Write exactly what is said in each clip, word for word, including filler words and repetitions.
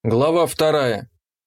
Глава вторая.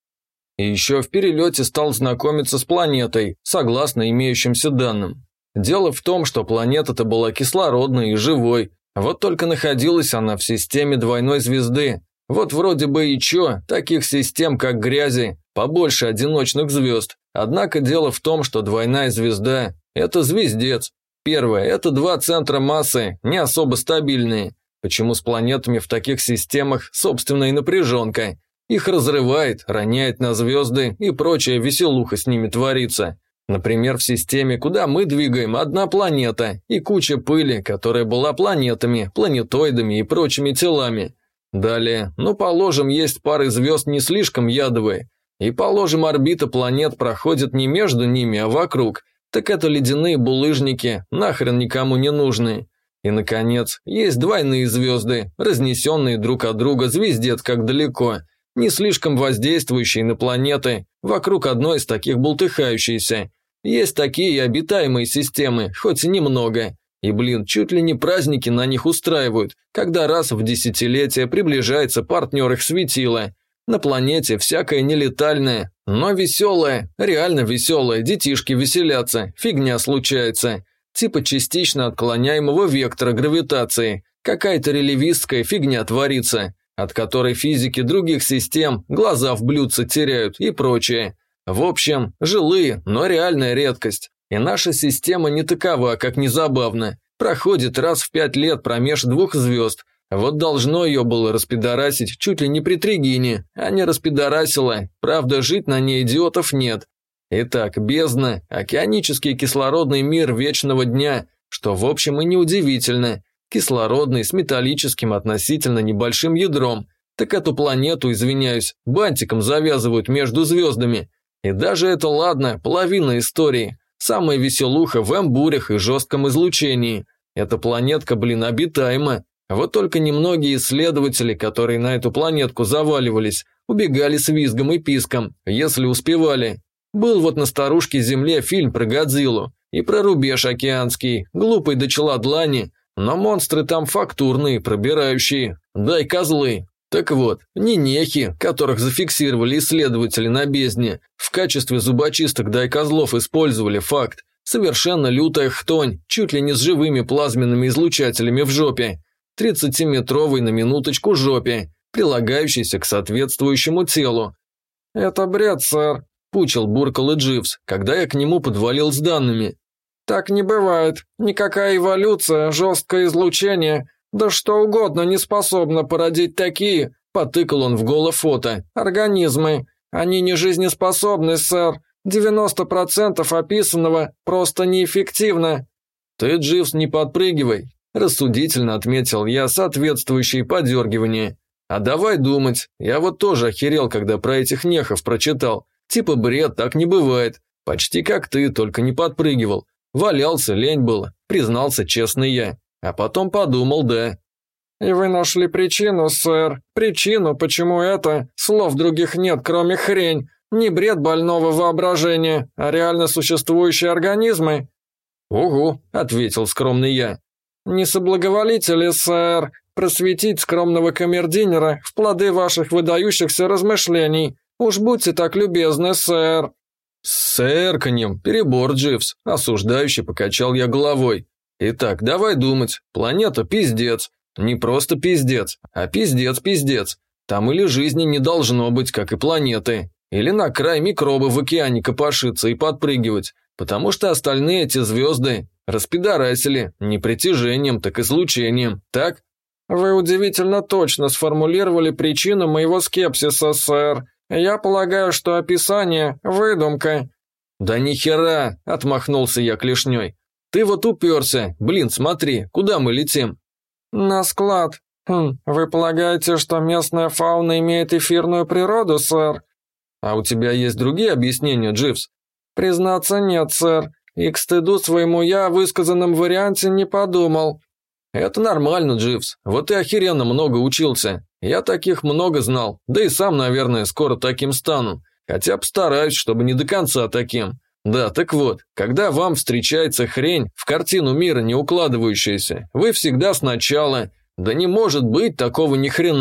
И еще в перелете стал знакомиться с планетой, согласно имеющимся данным. Дело в том, что планета-то была кислородной и живой, вот только находилась она в системе двойной звезды. Вот вроде бы и чё, таких систем, как грязи, побольше одиночных звезд. Однако дело в том, что двойная звезда – это звездец. Первое – это два центра массы, не особо стабильные. Почему с планетами в таких системах собственная напряженка? Их разрывает, роняет на звезды и прочая веселуха с ними творится. Например, в системе, куда мы двигаем, одна планета и куча пыли, которая была планетами, планетоидами и прочими телами. Далее, ну положим, есть пары звезд не слишком ядовые, и положим, орбита планет проходит не между ними, а вокруг, так это ледяные булыжники, нахрен никому не нужные. И, наконец, есть двойные звезды, разнесенные друг от друга звездец как далеко, не слишком воздействующие на планеты, вокруг одной из таких бултыхающейся. Есть такие обитаемые системы, хоть и немного. И, блин, чуть ли не праздники на них устраивают, когда раз в десятилетие приближается партнер их светила. На планете всякое нелетальное, но веселое, реально веселое, детишки веселятся, фигня случается. Типа частично отклоняемого вектора гравитации, какая-то релятивистская фигня творится, от которой физики других систем глаза в блюдце теряют и прочее. В общем, жилые, но реальная редкость. И наша система не такова, как незабавно. Проходит раз в пять лет промеж двух звезд. Вот должно ее было распидорасить чуть ли не при Тригине, а не распидорасило. Правда, жить на ней идиотов нет. Итак, бездна, океанический кислородный мир вечного дня, что в общем и неудивительно. Кислородный с металлическим относительно небольшим ядром. Так эту планету, извиняюсь, бантиком завязывают между звездами. И даже это ладно, половина истории. Самая веселуха в эмбурях и жестком излучении. Эта планетка, блин, обитаема. Вот только немногие исследователи, которые на эту планетку заваливались, убегали с визгом и писком, если успевали. Был вот на старушке Земле фильм про Годзиллу и про рубеж океанский, глупый до чела длани, но монстры там фактурные, пробирающие, дай козлы. Так вот, нинехи, которых зафиксировали исследователи на бездне, в качестве зубочисток дай козлов использовали факт. Совершенно лютая хтонь, чуть ли не с живыми плазменными излучателями в жопе. тридцатиметровой на минуточку жопе, прилагающейся к соответствующему телу. «Это бред, сэр», – пучил буркал и Дживс, когда я к нему подвалил с данными. «Так не бывает. Никакая эволюция, жесткое излучение, да что угодно не способно породить такие», – потыкал он в голофото, – «организмы. Они не жизнеспособны, сэр. девяносто процентов описанного просто неэффективно». «Ты, Дживс, не подпрыгивай», – рассудительно отметил я соответствующие подергивания. «А давай думать. Я вот тоже охерел, когда про этих нехов прочитал. Типа бред, так не бывает. Почти как ты, только не подпрыгивал. Валялся, лень было, признался честно я. А потом подумал, да». «И вы нашли причину, сэр. Причину, почему это? Слов других нет, кроме хрень. Не бред больного воображения, а реально существующие организмы». «Угу», – ответил скромный я. «Не соблаговолите ли, сэр, просветить скромного камердинера в плоды ваших выдающихся размышлений? Уж будьте так любезны, сэр». «С сэрканьем, перебор, Дживс», – осуждающе покачал я головой. «Итак, давай думать. Планета пиздец. Не просто пиздец, а пиздец-пиздец. Там или жизни не должно быть, как и планеты, или на край микробы в океане копошиться и подпрыгивать, потому что остальные эти звезды распидорасили не притяжением, так излучением, так?» «Вы удивительно точно сформулировали причину моего скепсиса, сэр. Я полагаю, что описание – выдумка». «Да нихера!» – отмахнулся я клешней. «Ты вот уперся. Блин, смотри, куда мы летим?» «На склад. Хм, вы полагаете, что местная фауна имеет эфирную природу, сэр?» «А у тебя есть другие объяснения, Дживс?» «Признаться, нет, сэр. И к стыду своему я о высказанном варианте не подумал». «Это нормально, Дживс. Вот и охеренно много учился. Я таких много знал, да и сам, наверное, скоро таким стану. Хотя постараюсь, чтобы не до конца таким. Да, так вот, когда вам встречается хрень, в картину мира не укладывающаяся, вы всегда сначала «да не может быть такого ни хрена»,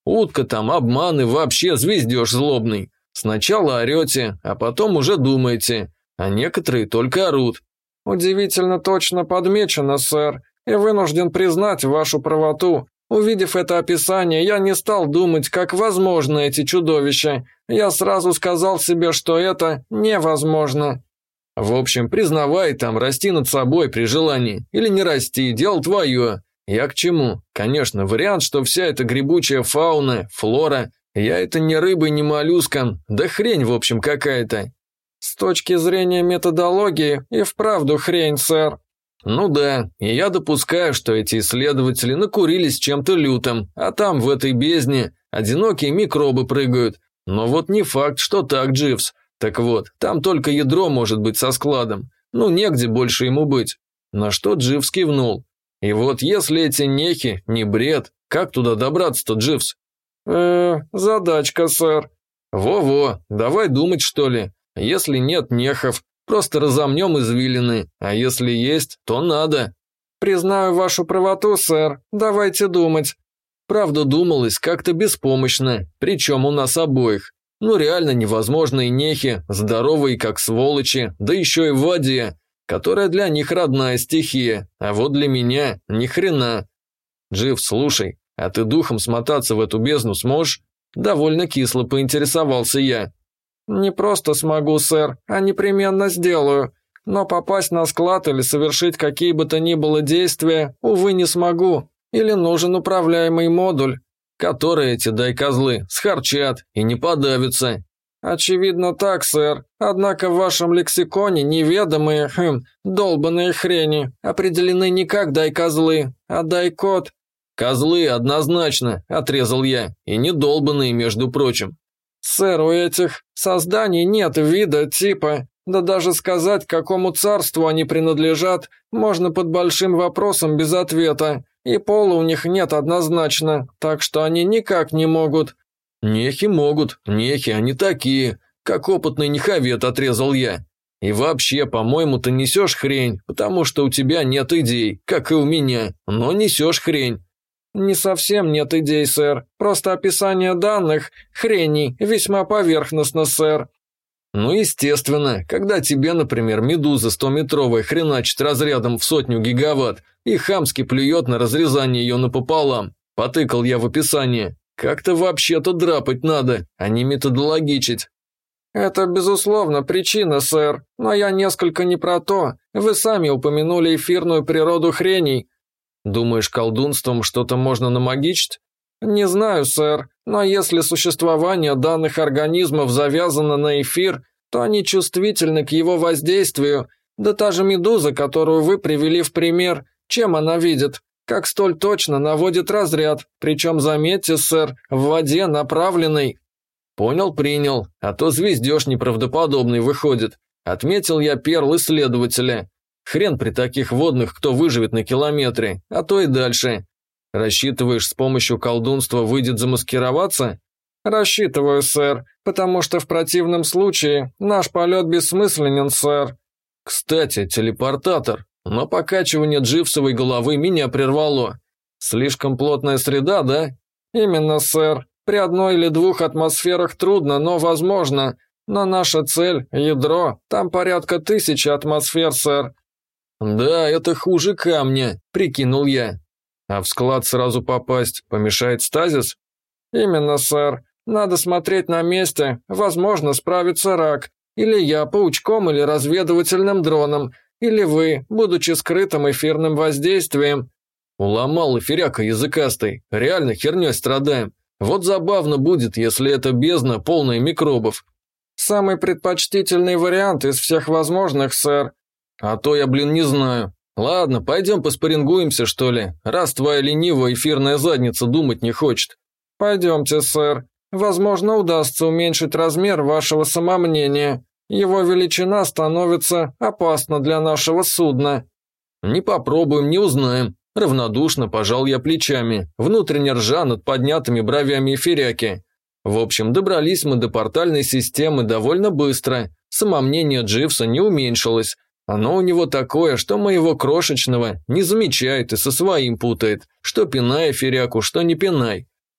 Утка там, обман и вообще звездеж злобный. Сначала орете, а потом уже думаете, а некоторые только орут». «Удивительно точно подмечено, сэр, и вынужден признать вашу правоту. Увидев это описание, я не стал думать, как возможны эти чудовища. Я сразу сказал себе, что это невозможно». «В общем, признавай там, расти над собой при желании. Или не расти, дело твое. Я к чему? Конечно, вариант, что вся эта грибучая фауна, флора, я это не рыба, не моллюска, да хрень, в общем, какая-то». «С точки зрения методологии, и вправду хрень, сэр». «Ну да, и я допускаю, что эти исследователи накурились чем-то лютым, а там, в этой бездне, одинокие микробы прыгают. Но вот не факт, что так, Дживс. Так вот, там только ядро может быть со складом. Ну, негде больше ему быть». На что Дживс кивнул. «И вот если эти нехи не бред, как туда добраться-то, Дживс?» «Э, задачка, сэр». «Во-во, давай думать, что ли. Если нет нехов, просто разомнем извилины, а если есть, то надо». «Признаю вашу правоту, сэр. Давайте думать». Правда, думалось как-то беспомощно, причем у нас обоих. Ну реально невозможные нехи, здоровые как сволочи, да еще и в воде, которая для них родная стихия, а вот для меня ни хрена. Джив, слушай, а ты духом смотаться в эту бездну сможешь? Довольно кисло поинтересовался я. «Не просто смогу, сэр, а непременно сделаю. Но попасть на склад или совершить какие бы то ни было действия, увы, не смогу. Или нужен управляемый модуль». «Которые эти дай-козлы схарчат и не подавятся». «Очевидно так, сэр. Однако в вашем лексиконе неведомые, хм, долбаные хрени определены не как дай-козлы, а дай-кот». «Козлы, однозначно», – отрезал я, – «и не долбаные, между прочим». «Сэр, у этих созданий нет вида, типа, да даже сказать, к какому царству они принадлежат, можно под большим вопросом без ответа, и пола у них нет однозначно, так что они никак не могут». «Нехи могут, нехи, они такие, как опытный неховед», – отрезал я. «И вообще, по-моему, ты несешь хрень, потому что у тебя нет идей, как и у меня, но несешь хрень». «Не совсем нет идей, сэр. Просто описание данных, хреней, весьма поверхностно, сэр». «Ну, естественно, когда тебе, например, медуза стометровая хреначит разрядом в сотню гигаватт и хамски плюет на разрезание ее напополам», – потыкал я в описание. «Как-то вообще-то драпать надо, а не методологичить». «Это, безусловно, причина, сэр, но я несколько не про то. Вы сами упомянули эфирную природу хреней». «Думаешь, колдунством что-то можно намагичить?» «Не знаю, сэр, но если существование данных организмов завязано на эфир, то они чувствительны к его воздействию. Да та же медуза, которую вы привели в пример, чем она видит? Как столь точно наводит разряд, причем, заметьте, сэр, в воде направленной». «Понял, принял, а то звездеж неправдоподобный выходит», – отметил я перл исследователя. «Хрен при таких водных, кто выживет на километре, а то и дальше. Рассчитываешь, с помощью колдунства выйдет замаскироваться?» «Рассчитываю, сэр, потому что в противном случае наш полет бессмысленен, сэр». «Кстати, телепортатор, но покачивание дживсовой головы меня прервало. Слишком плотная среда, да?» «Именно, сэр. При одной или двух атмосферах трудно, но возможно. Но наша цель – ядро, там порядка тысячи атмосфер, сэр». «Да, это хуже камня», – прикинул я. «А в склад сразу попасть помешает стазис?» «Именно, сэр. Надо смотреть на месте. Возможно, справится рак. Или я паучком или разведывательным дроном. Или вы, будучи скрытым эфирным воздействием». «Уломал эфиряка языкастый. Реально херней страдаем. Вот забавно будет, если эта бездна полная микробов». «Самый предпочтительный вариант из всех возможных, сэр». «А то я, блин, не знаю. Ладно, пойдем поспорингуемся, что ли, раз твоя ленивая эфирная задница думать не хочет». «Пойдемте, сэр. Возможно, удастся уменьшить размер вашего самомнения. Его величина становится опасна для нашего судна». «Не попробуем, не узнаем». Равнодушно пожал я плечами, внутренне ржа над поднятыми бровями эфиряки. В общем, добрались мы до портальной системы довольно быстро. Самомнение Дживса не уменьшилось. Оно у него такое, что моего крошечного не замечает и со своим путает. Что пинай эфиряку, что не пинай.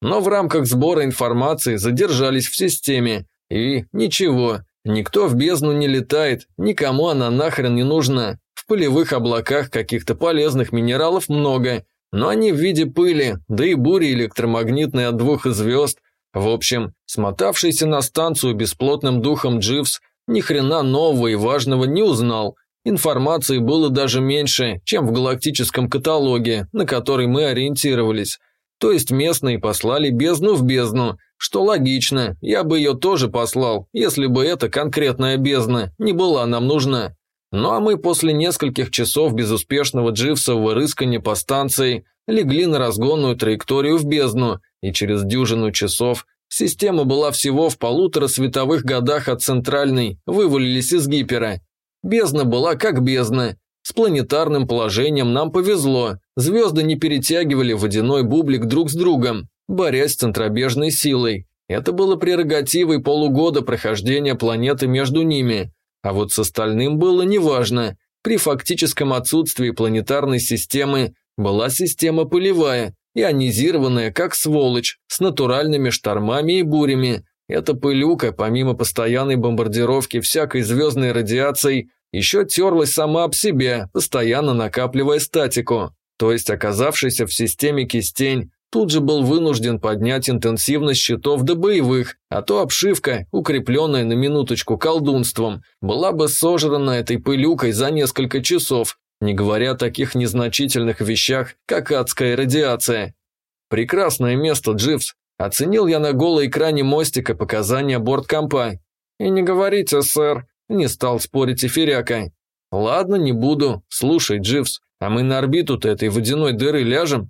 Но в рамках сбора информации задержались в системе. И ничего, никто в бездну не летает, никому она нахрен не нужна. В пылевых облаках каких-то полезных минералов много, но они в виде пыли, да и бури электромагнитные от двух звезд. В общем, смотавшийся на станцию бесплотным духом Дживс ни хрена нового и важного не узнал. Информации было даже меньше, чем в галактическом каталоге, на который мы ориентировались. То есть местные послали бездну в бездну, что логично, я бы ее тоже послал, если бы эта конкретная бездна не была нам нужна. Ну а мы после нескольких часов безуспешного дживсового рыскания по станции легли на разгонную траекторию в бездну, и через дюжину часов система была всего в полутора световых годах от центральной, вывалились из гипера. Бездна была как бездна. С планетарным положением нам повезло, звезды не перетягивали водяной бублик друг с другом, борясь с центробежной силой. Это было прерогативой полугода прохождения планеты между ними. А вот с остальным было неважно. При фактическом отсутствии планетарной системы была система пылевая, ионизированная как сволочь, с натуральными штормами и бурями. Эта пылюка, помимо постоянной бомбардировки всякой звездной радиацией, еще терлась сама об себя, постоянно накапливая статику. То есть, оказавшийся в системе кистень тут же был вынужден поднять интенсивность щитов до боевых, а то обшивка, укрепленная на минуточку колдунством, была бы сожрана этой пылюкой за несколько часов, не говоря о таких незначительных вещах, как адская радиация. Прекрасное место, Дживс. Оценил я на голоэкране мостика показания борткомпа. И не говорите, сэр, не стал спорить Эфиряка. Ладно, не буду. Слушай, Дживс, а мы на орбиту-то этой водяной дыры ляжем?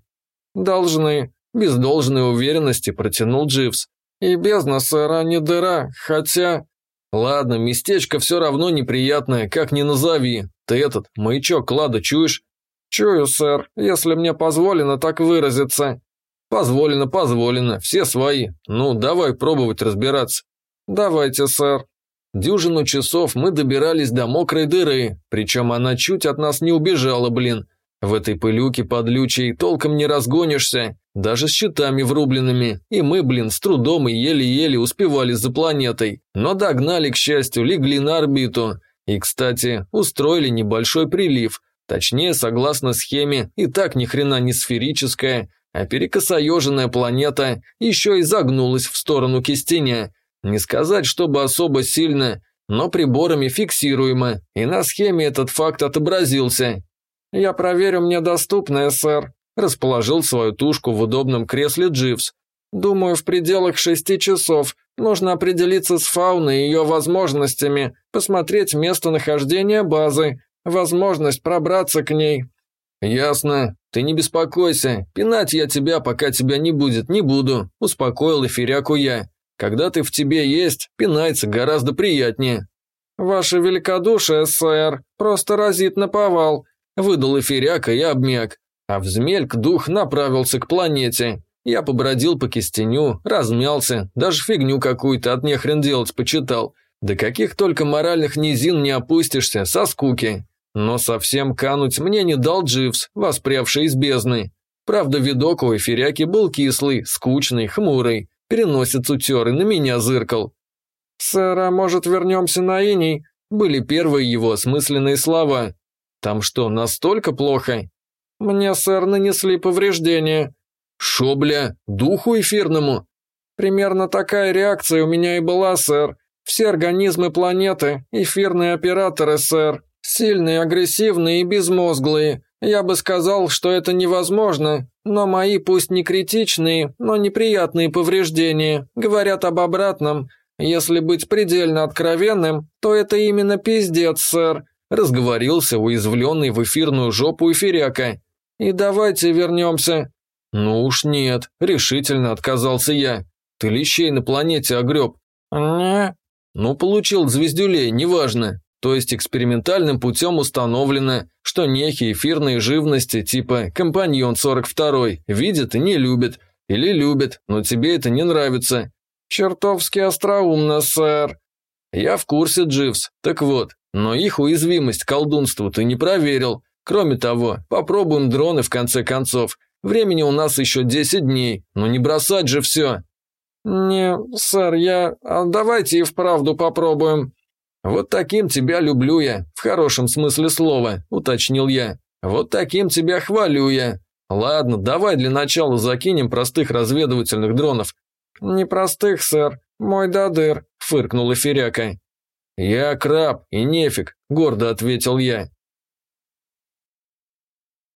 Должны. Без должной уверенности протянул Дживс. И бездна, сэр, а не дыра, хотя... Ладно, местечко все равно неприятное, как ни назови. Ты этот, маячок клада чуешь? Чую, сэр, если мне позволено так выразиться. Позволено, позволено, все свои. Ну, давай пробовать разбираться. Давайте, сэр. Дюжину часов мы добирались до мокрой дыры, причем она чуть от нас не убежала, блин. В этой пылюке подлючей толком не разгонишься, даже с щитами врубленными, и мы, блин, с трудом и еле-еле успевали за планетой. Но догнали, к счастью, легли на орбиту. И, кстати, устроили небольшой прилив. Точнее, согласно схеме, и так ни хрена не сферическая, а перекосоеженная планета еще и загнулась в сторону кистеня. Не сказать, чтобы особо сильно, но приборами фиксируемо, и на схеме этот факт отобразился. «Я проверю мне доступное, сэр», – расположил свою тушку в удобном кресле Дживс. «Думаю, в пределах шести часов нужно определиться с фауной и ее возможностями, посмотреть местонахождение базы, возможность пробраться к ней». «Ясно. Ты не беспокойся. Пинать я тебя, пока тебя не будет, не буду», – успокоил Эфиряку я. «Когда ты в тебе есть, пинается гораздо приятнее». «Ваше великодушие, сэр, просто разит наповал», – выдал Эфиряка и обмяк. А взмельк дух направился к планете. Я побродил по кистеню, размялся, даже фигню какую-то от нехрен делать почитал. До каких только моральных низин не опустишься со скуки. Но совсем кануть мне не дал Дживс, воспрявший из бездны. Правда, видок у Эфиряки был кислый, скучный, хмурый. Переносец утер и на меня зыркал. «Сэр, а может вернемся на иней?» Были первые его осмысленные слова. «Там что, настолько плохо?» «Мне, сэр, нанесли повреждения». «Шо, бля, духу эфирному?» «Примерно такая реакция у меня и была, сэр. Все организмы планеты, эфирные операторы, сэр. Сильные, агрессивные и безмозглые. Я бы сказал, что это невозможно, но мои пусть не критичные, но неприятные повреждения говорят об обратном. Если быть предельно откровенным, то это именно пиздец, сэр», разговорился уязвленный в эфирную жопу Эфиряка. «И давайте вернемся». «Ну уж нет», решительно отказался я. «Ты лещей на планете огреб». «Не». «Ну, получил звездюлей, неважно. То есть экспериментальным путем установлено, что нехи эфирные живности типа «Компаньон сорок второй» видят и не любят. Или любят, но тебе это не нравится». «Чертовски остроумно, сэр». «Я в курсе, Дживс. Так вот, но их уязвимость к колдунству ты не проверил. Кроме того, попробуем дроны в конце концов. Времени у нас еще десять дней, но не бросать же все». «Не, сэр, я... А давайте и вправду попробуем». «Вот таким тебя люблю я, в хорошем смысле слова», – уточнил я. «Вот таким тебя хвалю я. Ладно, давай для начала закинем простых разведывательных дронов». «Не простых, сэр, мой додыр», – фыркнула Феряка. «Я краб, и нефиг», – гордо ответил я.